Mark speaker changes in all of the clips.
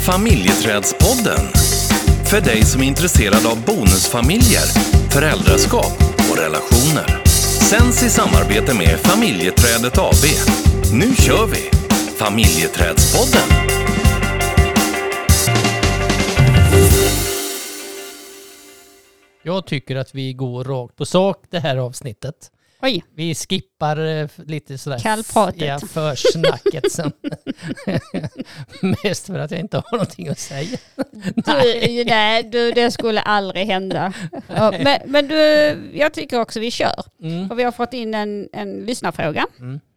Speaker 1: Familjeträdspodden. För dig som är intresserad av bonusfamiljer, föräldraskap och relationer. Sänds i samarbete med Familjeträdet AB. Nu kör vi! Familjeträdspodden.
Speaker 2: Jag tycker att vi går rakt på sak det här avsnittet.
Speaker 3: Oj.
Speaker 2: Vi skippar lite sådär
Speaker 3: Kallpratet.
Speaker 2: Försnacket sen. Mest för att jag inte har någonting att säga.
Speaker 3: Nej, det skulle aldrig hända. Ja, men du, jag tycker också vi kör. För vi har fått in en lyssnarfråga.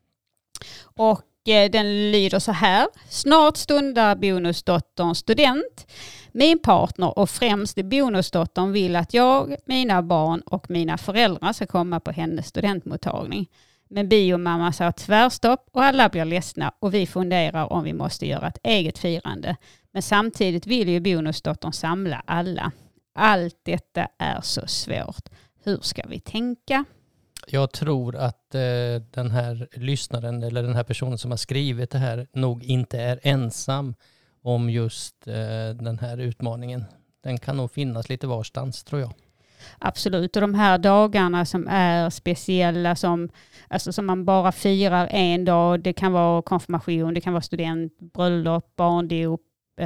Speaker 3: Och den lyder så här. Snart stundar bonusdottern student. Min partner och främst bonusdottern vill att jag, mina barn och mina föräldrar ska komma på hennes studentmottagning. Men biomamma sa tvärstopp och alla blir ledsna och vi funderar om vi måste göra ett eget firande. Men samtidigt vill ju bonusdottern samla alla. Allt detta är så svårt. Hur ska vi tänka?
Speaker 2: Jag tror att den här lyssnaren eller den här personen som har skrivit det här nog inte är ensam om just den här utmaningen. Den kan nog finnas lite varstans, tror jag.
Speaker 3: Absolut, och de här dagarna som är speciella som man bara firar en dag, det kan vara konfirmation, det kan vara student, bröllop, barndop,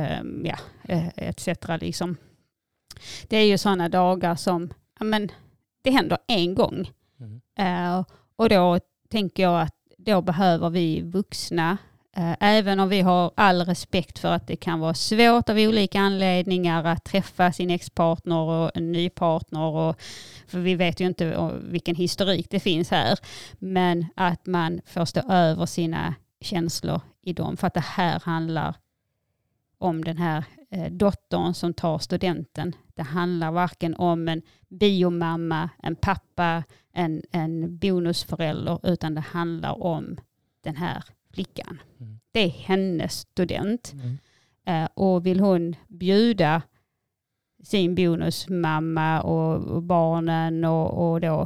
Speaker 3: etc. liksom. Det är ju sådana dagar som det händer en gång. Och då tänker jag att då behöver vi vuxna, även om vi har all respekt för att det kan vara svårt av olika anledningar att träffa sin ex-partner och en ny partner. För vi vet ju inte vilken historik det finns här. Men att man får stå över sina känslor i dem. För att det här handlar om den här dottern som tar studenten. Det handlar varken om en biomamma, en pappa, en bonusförälder, utan det handlar om den här flickan. Det är hennes student. Och vill hon bjuda sin bonusmamma och barnen och då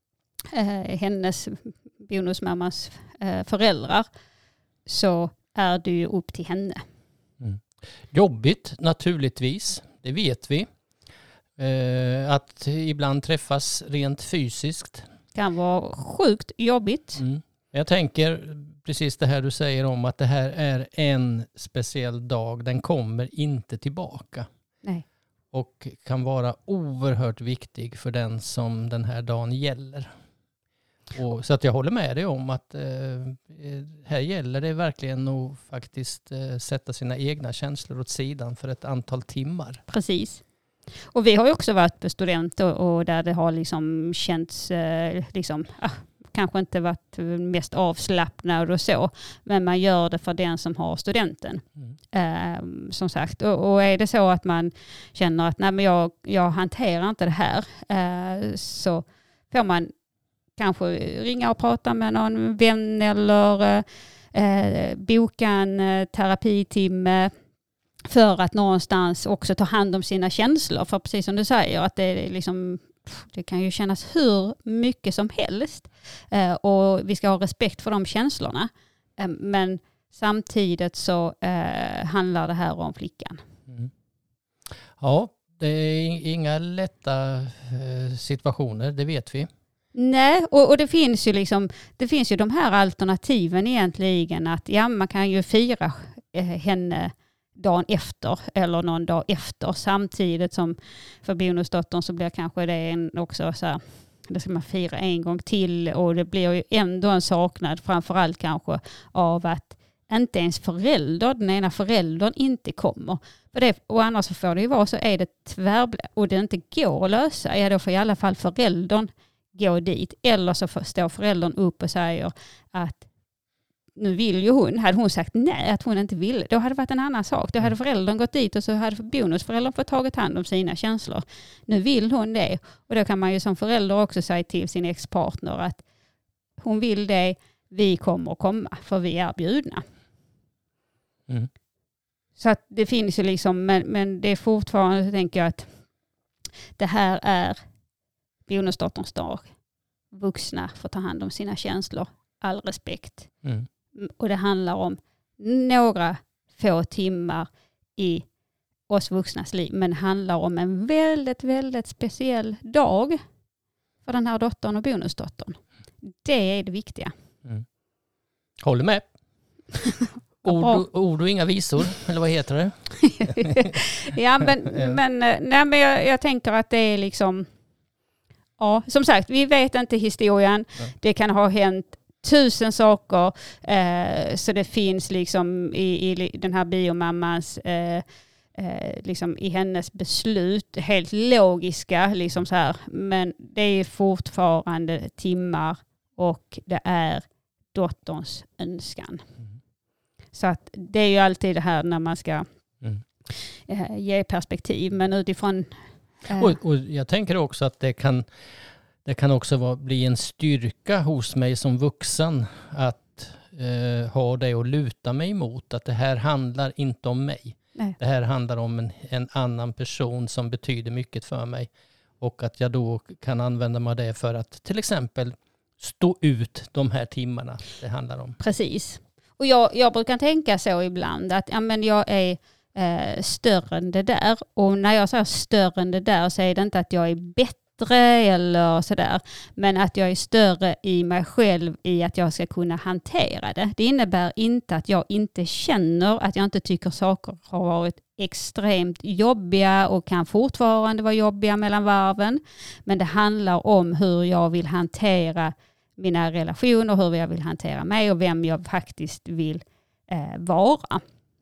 Speaker 3: hennes bonusmammas föräldrar, så är det ju upp till henne.
Speaker 2: Jobbigt naturligtvis, det vet vi. Att ibland träffas rent fysiskt.
Speaker 3: Kan vara sjukt jobbigt.
Speaker 2: Jag tänker precis det här du säger om att det här är en speciell dag. Den kommer inte tillbaka.
Speaker 3: Nej.
Speaker 2: Och kan vara oerhört viktig för den som den här dagen gäller. Så att jag håller med dig om att här gäller det verkligen att faktiskt sätta sina egna känslor åt sidan för ett antal timmar.
Speaker 3: Precis. Och vi har ju också varit på student och där det har liksom känts kanske inte varit mest avslappnad och så. Men man gör det för den som har studenten. Som sagt. Och är det så att man känner att nej, men jag hanterar inte det här. Så får man kanske ringa och prata med någon vän eller boka en terapitimme för att någonstans också ta hand om sina känslor. För precis som du säger, att det är liksom, det kan ju kännas hur mycket som helst. Och vi ska ha respekt för de känslorna. Men samtidigt så handlar det här om flickan.
Speaker 2: Ja, det är inga lätta situationer, det vet vi.
Speaker 3: Nej, och det finns ju de här alternativen egentligen, att man kan ju fira henne dagen efter eller någon dag efter, samtidigt som för bonusdottern så blir kanske det också så här, det ska man fira en gång till, och det blir ju ändå en saknad, framförallt kanske av att inte ens den ena föräldern inte kommer. För det, och annars så får det ju vara så, är det och det inte går att lösa, då får i alla fall föräldern gå dit, eller så står föräldern upp och säger att nu vill ju hon. Hade hon sagt nej, att hon inte ville, då hade det varit en annan sak. Då hade föräldern gått dit och så hade bonusföräldern fått tagit hand om sina känslor. Nu vill hon det. Och då kan man ju som förälder också säga till sin ex-partner att hon vill det, vi kommer att komma, för vi är bjudna. Så att det finns ju liksom, men det är fortfarande, så tänker jag att det här är bonusdotterns dag. Vuxna får ta hand om sina känslor. All respekt. Och det handlar om några få timmar i oss vuxnas liv, men handlar om en väldigt, väldigt speciell dag för den här dottern och bonusdottern. Det är det viktiga.
Speaker 2: Håller med. Ord och inga visor, eller vad heter det?
Speaker 3: Ja, men jag tänker att det är liksom, ja, som sagt, vi vet inte historien. Det kan ha hänt 1000 saker, så det finns liksom i den här biomammans liksom i hennes beslut helt logiska liksom så här, men det är fortfarande timmar och det är dotterns önskan. Så att det är ju alltid det här när man ska ge perspektiv, men utifrån
Speaker 2: och jag tänker också att det kan också bli en styrka hos mig som vuxen att ha det att luta mig emot, att det här handlar inte om mig.
Speaker 3: Nej.
Speaker 2: Det här handlar om en annan person som betyder mycket för mig, och att jag då kan använda mig av det för att till exempel stå ut de här timmarna det handlar om.
Speaker 3: Precis. Och jag brukar tänka så ibland att ja, men jag är större än det där. Och när jag säger större än det där så är det inte att jag är bättre eller sådär. Men att jag är större i mig själv i att jag ska kunna hantera det. Det innebär inte att jag inte känner, att jag inte tycker saker har varit extremt jobbiga och kan fortfarande vara jobbiga mellan varven. Men det handlar om hur jag vill hantera mina relationer, hur jag vill hantera mig och vem jag faktiskt vill vara.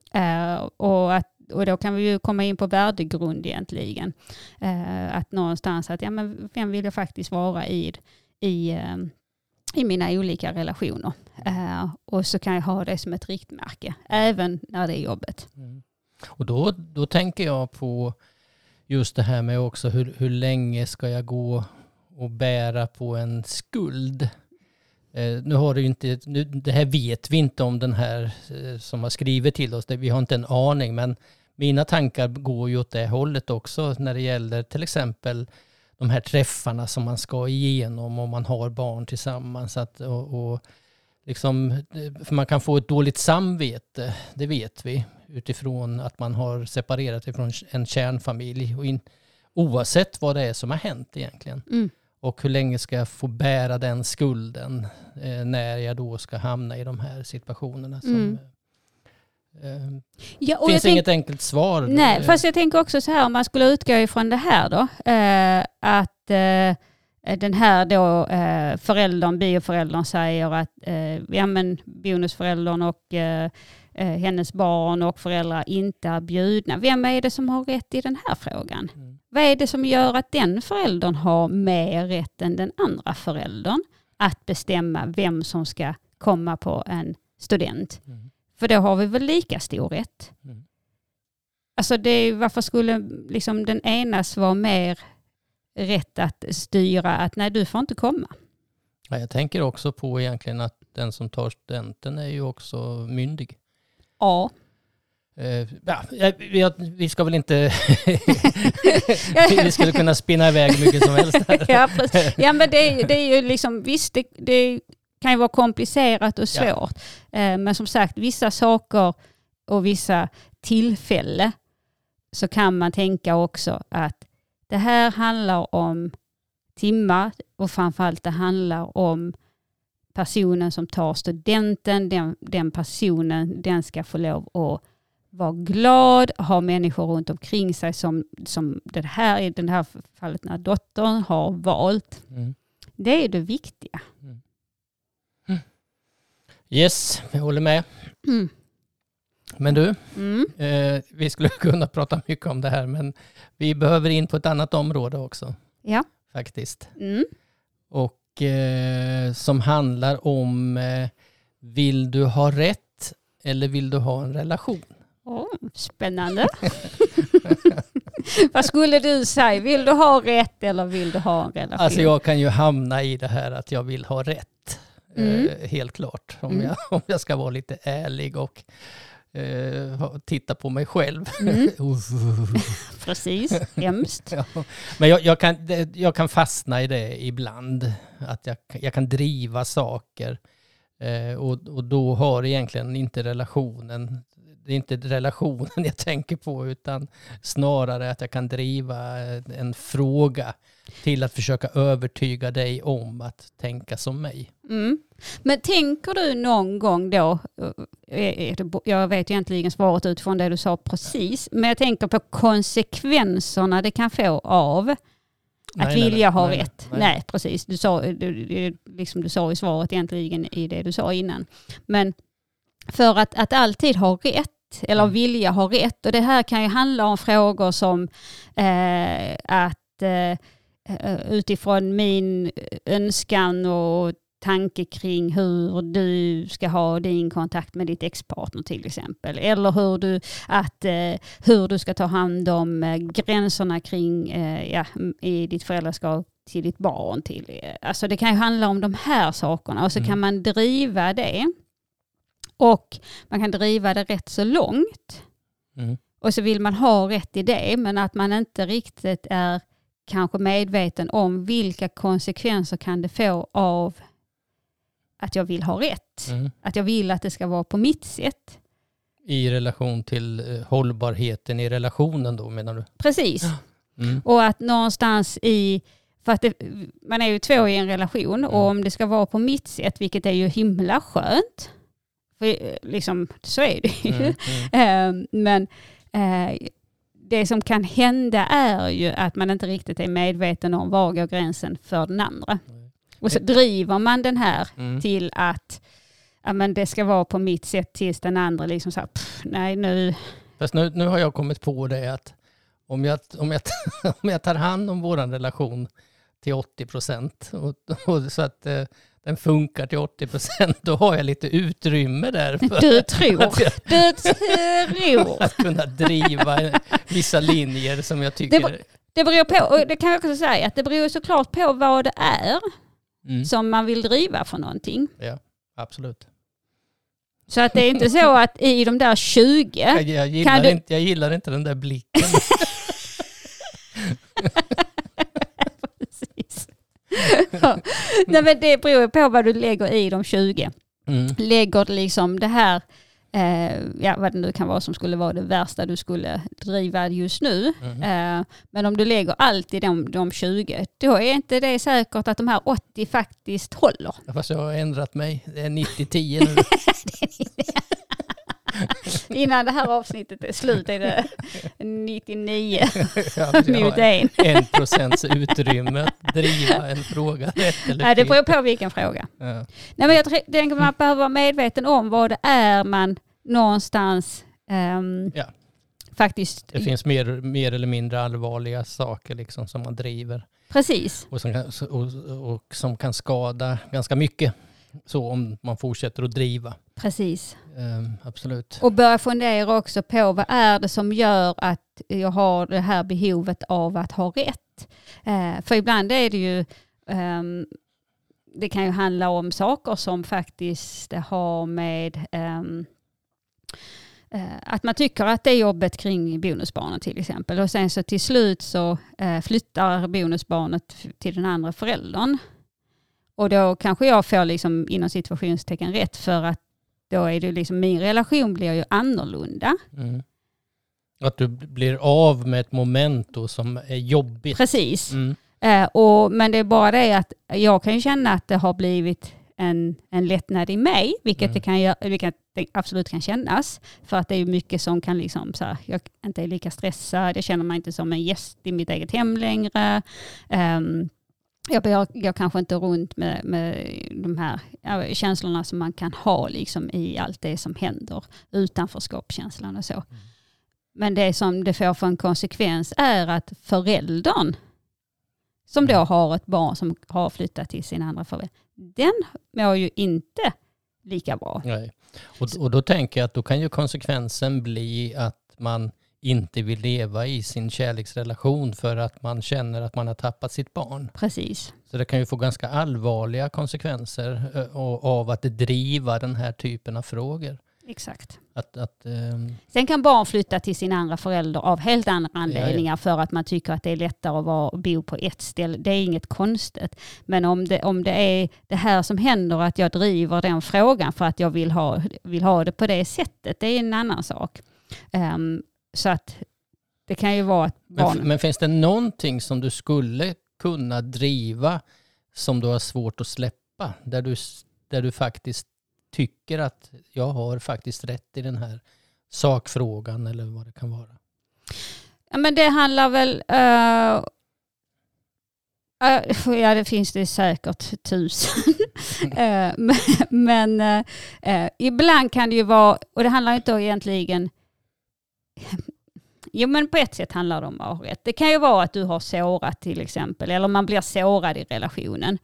Speaker 3: Och då kan vi ju komma in på värdegrund egentligen. Att någonstans att ja, men vem vill jag faktiskt vara i mina olika relationer. Och så kan jag ha det som ett riktmärke även när det är jobbet.
Speaker 2: Och då tänker jag på just det här med också hur länge ska jag gå och bära på en skuld. Nu har det ju inte, det här vet vi inte om den här som har skrivit till oss. Vi har inte en aning, men mina tankar går ju åt det hållet också när det gäller till exempel de här träffarna som man ska igenom om man har barn tillsammans. Och liksom, för man kan få ett dåligt samvete, det vet vi, utifrån att man har separerat ifrån en kärnfamilj. Och oavsett vad det är som har hänt egentligen. Och hur länge ska jag få bära den skulden när jag då ska hamna i de här situationerna. Finns inget enkelt svar.
Speaker 3: Nej, fast jag tänker också så här, om man skulle utgå ifrån det här då. Att den här då bioföräldern säger att ja, men bonusföräldern och hennes barn och föräldrar inte är bjudna. Vem är det som har rätt i den här frågan? Vad är det som gör att den föräldern har mer rätt än den andra föräldern att bestämma vem som ska komma på en student? För då har vi väl lika stor rätt. Alltså varför skulle liksom den enas vara mer rätt att styra att nej, du får inte komma?
Speaker 2: Ja, jag tänker också på egentligen att den som tar studenten är ju också myndig.
Speaker 3: Ja.
Speaker 2: Vi ska väl inte... vi skulle kunna spinna iväg mycket som helst här.
Speaker 3: Ja, men det är ju liksom... Visst, det kan ju vara komplicerat och svårt. Men som sagt, vissa saker och vissa tillfällen så kan man tänka också att det här handlar om timmar och framförallt det handlar om personen som tar studenten. Den personen, den ska få lov att vara glad, ha människor runt omkring sig som det här i det här fallet när dottern har valt. Det är det viktiga.
Speaker 2: Yes, jag håller med. Men du, vi skulle kunna prata mycket om det här, men vi behöver in på ett annat område också. Ja. Faktiskt. Och som handlar om vill du ha rätt eller vill du ha en relation?
Speaker 3: Spännande. Vad skulle du säga? Vill du ha rätt eller vill du ha en relation?
Speaker 2: Alltså jag kan ju hamna i det här att jag vill ha rätt. Helt klart. Om jag ska vara lite ärlig och titta på mig själv.
Speaker 3: Precis, hemskt.
Speaker 2: Ja. Men jag kan fastna i det ibland. Att jag kan driva saker. Och då har egentligen inte relationen det är inte relationen jag tänker på, utan snarare att jag kan driva en fråga till att försöka övertyga dig om att tänka som mig.
Speaker 3: Mm. Men tänker du någon gång då, jag vet egentligen svaret utifrån det du sa precis, men jag tänker på konsekvenserna det kan få av att vilja ha rätt. Nej, precis. Du sa i svaret egentligen i det du sa innan. Men för att alltid ha rätt, eller vilja ha rätt, och det här kan ju handla om frågor som att utifrån min önskan och tanke kring hur du ska ha din kontakt med ditt ex-partner till exempel. Eller hur du ska ta hand om gränserna kring i ditt föräldraskap till ditt barn. Alltså det kan ju handla om de här sakerna, och så kan man driva det. Och man kan driva det rätt så långt. Och så vill man ha rätt i det, men att man inte riktigt är kanske medveten om vilka konsekvenser kan det få av att jag vill ha rätt. Att jag vill att det ska vara på mitt sätt.
Speaker 2: I relation till hållbarheten i relationen då, menar du?
Speaker 3: Precis. Och att någonstans för att man är ju två i en relation, och om det ska vara på mitt sätt, vilket är ju himla skönt. För liksom, så är det ju. Men det som kan hända är ju att man inte riktigt är medveten om var går gränsen för den andra. Och så driver man den här till att men det ska vara på mitt sätt tills den andra liksom så här, nej nu.
Speaker 2: Fast nu har jag kommit på det att om jag tar hand om våran relation till 80% och så att den funkar till 80%, då har jag lite utrymme där för
Speaker 3: du tror
Speaker 2: att kunna driva vissa linjer som jag tycker.
Speaker 3: Det beror på, och det kan jag också säga, att det beror såklart på vad det är som man vill driva för någonting.
Speaker 2: Ja, absolut.
Speaker 3: Så att det är inte så att i de där 20...
Speaker 2: Jag gillar inte den där blicken.
Speaker 3: Precis. Nej, men det beror på vad du lägger i de 20. Lägger liksom det här, vad det nu kan vara som skulle vara det värsta du skulle driva just nu. Men om du lägger allt i de 20, då är inte det säkert att de här 80 faktiskt håller.
Speaker 2: Fast jag har ändrat mig. Det är 90-10 nu.
Speaker 3: Innan det här avsnittet är slut är det 99
Speaker 2: mot 1. 1% utrymme att driva en fråga rätt eller fel.
Speaker 3: Nej, det beror på vilken fråga.
Speaker 2: Ja.
Speaker 3: Nej, men jag tänker man behöver vara medveten om vad det är man någonstans faktiskt...
Speaker 2: Det finns mer eller mindre allvarliga saker liksom som man driver.
Speaker 3: Precis.
Speaker 2: Och som kan skada ganska mycket. Så om man fortsätter att driva.
Speaker 3: Precis.
Speaker 2: Absolut.
Speaker 3: Och börja fundera också på vad är det som gör att jag har det här behovet av att ha rätt. För ibland är det ju, det kan ju handla om saker som faktiskt har med att man tycker att det är jobbet kring bonusbarnet till exempel. Och sen så till slut så flyttar bonusbarnet till den andra föräldern. Och då kanske jag får liksom inom situationstecken rätt, för att då är det liksom, min relation blir ju annorlunda.
Speaker 2: Att du blir av med ett moment då som är jobbigt.
Speaker 3: Precis. Men det är bara det att jag kan känna att det har blivit en lättnad i mig, vilket det absolut kan kännas. För att det är mycket som kan liksom så här, jag inte är lika stressad, jag känner mig inte som en gäst i mitt eget hem längre. Jag kanske inte runt med de här känslorna som man kan ha liksom i allt det som händer, utanförskapskänslan och så. Men det som det får för en konsekvens är att föräldern som då har ett barn som har flyttat till sin andra förälder, den mår ju inte lika bra.
Speaker 2: Nej. Och då tänker jag att då kan ju konsekvensen bli att man inte vill leva i sin kärleksrelation för att man känner att man har tappat sitt barn.
Speaker 3: Precis.
Speaker 2: Så det kan ju få ganska allvarliga konsekvenser av att driva den här typen av frågor.
Speaker 3: Exakt.
Speaker 2: Sen
Speaker 3: kan barn flytta till sin andra förälder av helt andra anledningar för att man tycker att det är lättare att bo på ett ställe. Det är inget konstigt. Men om det är det här som händer, att jag driver den frågan för att jag vill ha det på det sättet, det är en annan sak. Så att det kan ju vara att barn...
Speaker 2: Men finns det någonting som du skulle kunna driva som du har svårt att släppa? Där du faktiskt tycker att jag har faktiskt rätt i den här sakfrågan eller vad det kan vara?
Speaker 3: Ja, men det handlar väl... det finns det säkert 1000. men ibland kan det ju vara... Och det handlar inte egentligen... Jo, men på ett sätt handlar det om att ha rätt. Det kan ju vara att du har sårat till exempel. Eller man blir sårad i relationen.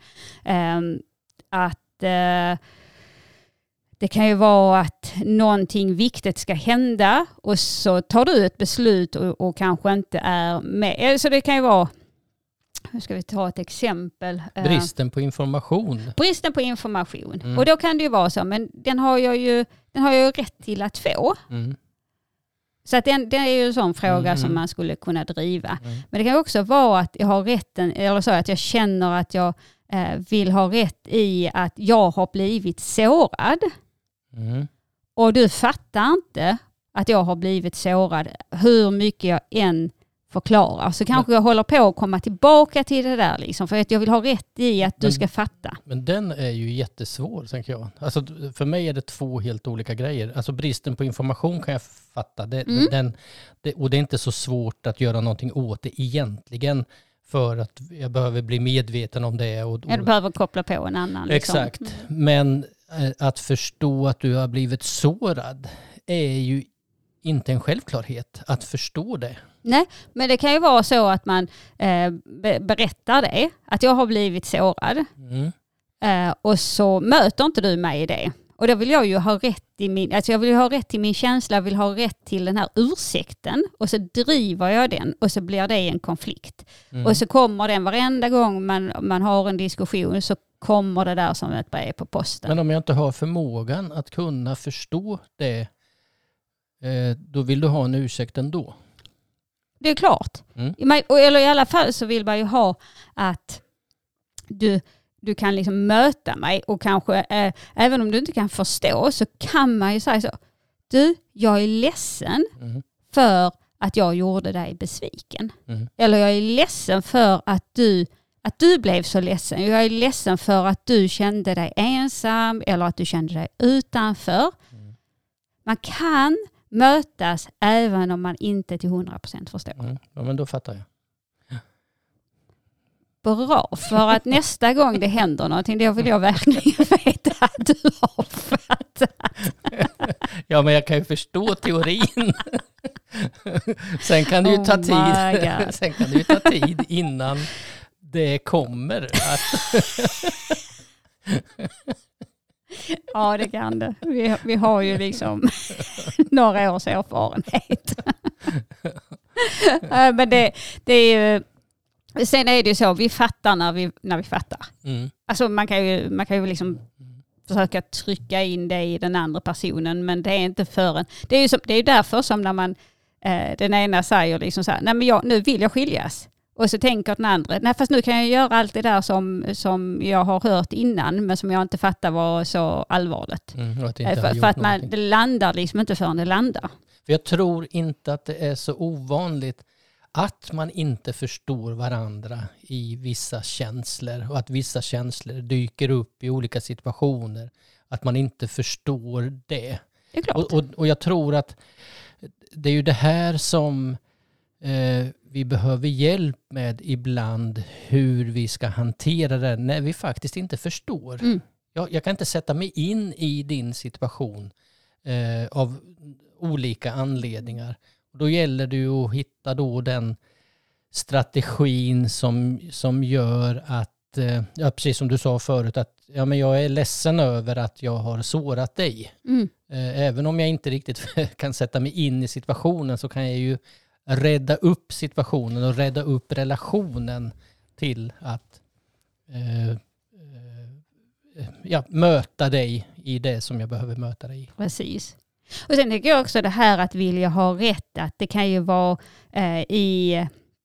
Speaker 3: Det kan ju vara att någonting viktigt ska hända och så tar du ett beslut och kanske inte är med. Så det kan ju vara, nu ska vi ta ett exempel.
Speaker 2: Bristen på information.
Speaker 3: Bristen på information. Och då kan det ju vara så, men den har jag ju rätt till att få. Så att det är ju en sån fråga som man skulle kunna driva. Men det kan också vara att jag har rätten, eller så att jag känner att jag vill ha rätt i att jag har blivit sårad. Och du fattar inte att jag har blivit sårad hur mycket jag än förklarar. Så kanske jag håller på att komma tillbaka till det där liksom, för att jag vill ha rätt i att du ska fatta.
Speaker 2: Men den är ju jättesvår, tänker jag. Alltså, för mig är det 2 helt olika grejer. Alltså bristen på information kan jag fatta. Och det är inte så svårt att göra någonting åt det egentligen. För att jag behöver bli medveten om det.
Speaker 3: Du behöver koppla på en annan. Liksom.
Speaker 2: Exakt. Men att förstå att du har blivit sårad är ju inte en självklarhet att förstå det.
Speaker 3: Nej, men det kan ju vara så att man berättar det. Att jag har blivit sårad. Och så möter inte du mig i det. Och då vill jag ju ha rätt jag vill ha rätt till min känsla, jag vill ha rätt till den här ursäkten. Och så driver jag den och så blir det en konflikt. Och så kommer den varenda gång man har en diskussion, så kommer det där som ett brev på posten.
Speaker 2: Men om jag inte har förmågan att kunna förstå det, då vill du ha en ursäkt ändå?
Speaker 3: Det är klart. Eller i alla fall så vill man ju ha att du kan liksom möta mig, och kanske även om du inte kan förstå så kan man ju säga så: du, jag är ledsen för att jag gjorde dig besviken. Eller jag är ledsen för att du blev så ledsen. Jag är ledsen för att du kände dig ensam eller att du kände dig utanför. Man kan mötas även om man inte till 100% förstår.
Speaker 2: Ja, men då fattar jag.
Speaker 3: Bra, för att nästa gång det händer någonting, då vill jag verkligen veta att du har fattat.
Speaker 2: Ja, men jag kan ju förstå teorin. Sen kan det ju ta tid. Sen kan det ju ta tid innan det kommer.
Speaker 3: Ja, det kan det. Vi har ju liksom några års erfarenhet. Men det är ju... Sen är det ju så, vi fattar när vi fattar. Alltså man kan ju liksom försöka trycka in det i den andra personen, men det är inte förrän. Det är ju därför som när man den ena säger liksom så här: nej men nu vill jag skiljas. Och så tänker den andra: nej fast nu kan jag göra allt det där som jag har hört innan, men som jag inte fattar var så allvarligt. För att det landar liksom inte förrän det landar.
Speaker 2: För jag tror inte att det är så ovanligt att man inte förstår varandra i vissa känslor, och att vissa känslor dyker upp i olika situationer. Att man inte förstår det.
Speaker 3: Det är klart.
Speaker 2: Och jag tror att det är ju det här som vi behöver hjälp med ibland, hur vi ska hantera det när vi faktiskt inte förstår. Jag kan inte sätta mig in i din situation av olika anledningar. Då gäller det ju att hitta då den strategin som gör att, precis som du sa förut, att men jag är ledsen över att jag har sårat dig. Även om jag inte riktigt kan sätta mig in i situationen, så kan jag ju rädda upp situationen och rädda upp relationen till att möta dig i det som jag behöver möta dig i.
Speaker 3: Precis. Och sen tycker jag också det här att vilja ha rätt, att det kan ju vara i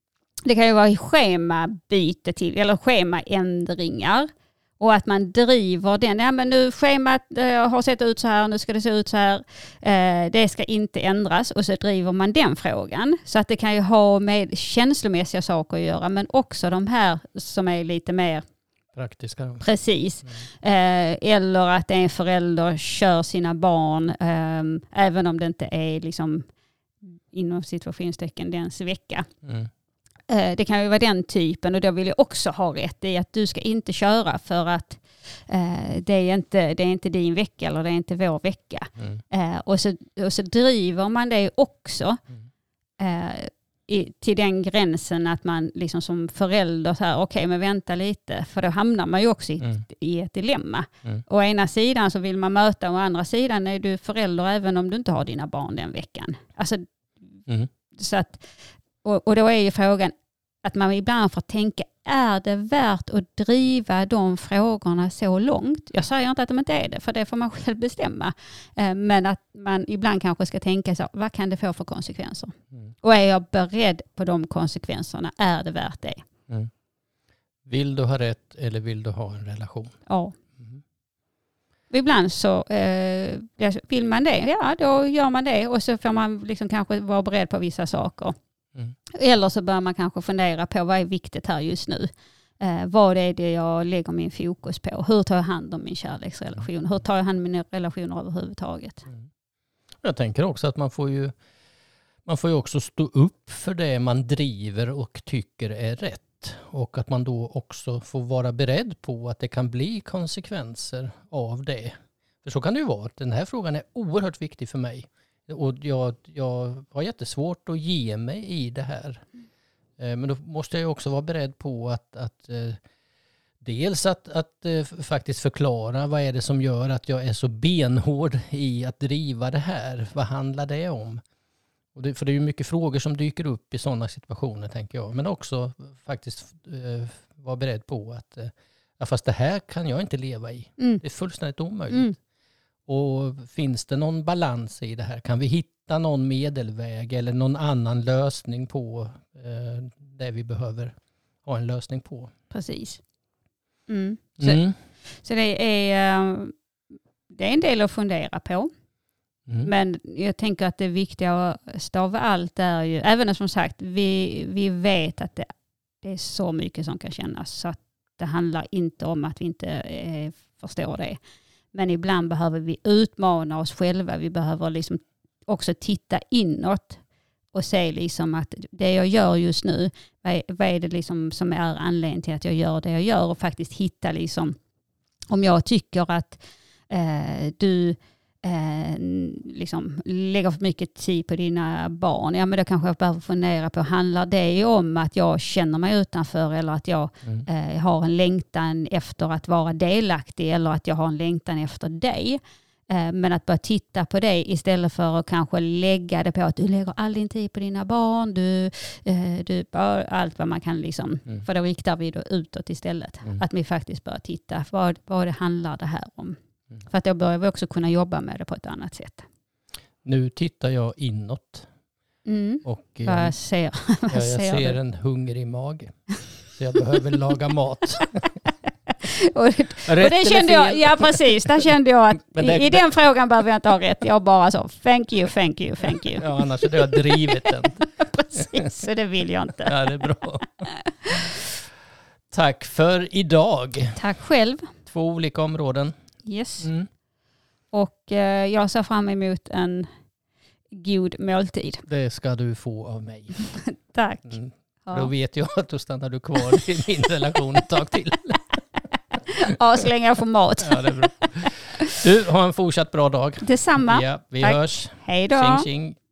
Speaker 3: schemabyte till eller schemaändringar. Och att man driver den, ja men nu schemat har sett ut så här, nu ska det se ut så här, det ska inte ändras, och så driver man den frågan. Så att det kan ju ha med känslomässiga saker att göra, men också de här som är lite mer
Speaker 2: praktiska.
Speaker 3: Precis. Eller att en förälder kör sina barn, även om det inte är liksom inom situationstecken dens vecka. Det kan ju vara den typen, och då vill jag också ha rätt i att du ska inte köra för att det är inte din vecka eller det är inte vår vecka. Och så driver man det också till den gränsen att man liksom som förälder så här, okej, men vänta lite, för då hamnar man ju också i ett dilemma. Å ena sidan så vill man möta, å andra sidan är du förälder även om du inte har dina barn den veckan. Alltså, så att, och då är ju frågan att man ibland får tänka, är det värt att driva de frågorna så långt? Jag säger inte att de inte är det, för det får man själv bestämma. Men att man ibland kanske ska tänka så, vad kan det få för konsekvenser? Och är jag beredd på de konsekvenserna? Är det värt det?
Speaker 2: Vill du ha rätt eller vill du ha en relation?
Speaker 3: Ja. Ibland så vill man det, ja då gör man det, och så får man liksom kanske vara beredd på vissa saker. Eller så bör man kanske fundera på vad är viktigt här just nu. Vad är det jag lägger min fokus på? Hur tar jag hand om min kärleksrelation? Hur tar jag hand om mina relationer överhuvudtaget?
Speaker 2: Jag tänker också att man får ju också stå upp för det man driver och tycker är rätt. Och att man då också får vara beredd på att det kan bli konsekvenser av det. För så kan det ju vara. Den här frågan är oerhört viktig för mig. Och jag har jättesvårt att ge mig i det här. Men då måste jag också vara beredd på att dels att faktiskt förklara vad är det som gör att jag är så benhård i att driva det här. Vad handlar det om? För det är ju mycket frågor som dyker upp i sådana situationer, tänker jag. Men också faktiskt vara beredd på att fast det här kan jag inte leva i. Det är fullständigt omöjligt. Och finns det någon balans i det här? Kan vi hitta någon medelväg eller någon annan lösning på det vi behöver ha en lösning på?
Speaker 3: Precis. Så det är en del att fundera på. Men jag tänker att det viktigaste av allt är ju, även som sagt, vi vet att det är så mycket som kan kännas, så att det handlar inte om att vi inte förstår det. Men ibland behöver vi utmana oss själva. Vi behöver liksom också titta inåt och se liksom att det jag gör just nu, vad är det liksom som är anledningen till att jag gör det jag gör, och faktiskt hitta liksom, om jag tycker att du liksom lägger för mycket tid på dina barn, ja men då kanske jag behöver fundera på, handlar det om att jag känner mig utanför, eller att jag har en längtan efter att vara delaktig, eller att jag har en längtan efter dig. Men att bara titta på det istället för att kanske lägga det på att du lägger all din tid på dina barn, du bara allt vad man kan liksom, för då riktar vi då utåt istället. Att vi faktiskt börjar titta vad det handlar det här om. För att då börjar vi också kunna jobba med det på ett annat sätt.
Speaker 2: Nu tittar jag inåt. Och
Speaker 3: jag ser
Speaker 2: en hungrig mage. Så jag behöver laga mat.
Speaker 3: och det kände jag, ja precis, där kände jag att i den frågan behöver jag inte ha rätt. Jag bara så, thank you.
Speaker 2: Ja, annars hade jag drivit den.
Speaker 3: Precis, så det vill jag inte.
Speaker 2: Ja, det är bra. Tack för idag.
Speaker 3: Tack själv.
Speaker 2: 2 olika områden.
Speaker 3: Yes. Och jag ser fram emot en god måltid.
Speaker 2: Det ska du få av mig.
Speaker 3: Tack.
Speaker 2: Ja. Då vet jag att då stannar du kvar i min relation ett tag till.
Speaker 3: Ja, så länge jag får mat.
Speaker 2: Ja, det är bra. Du, har en fortsatt bra dag.
Speaker 3: Detsamma.
Speaker 2: Ja, vi
Speaker 3: Tack.
Speaker 2: hörs.
Speaker 3: Hej då.
Speaker 2: Tjing, tjing.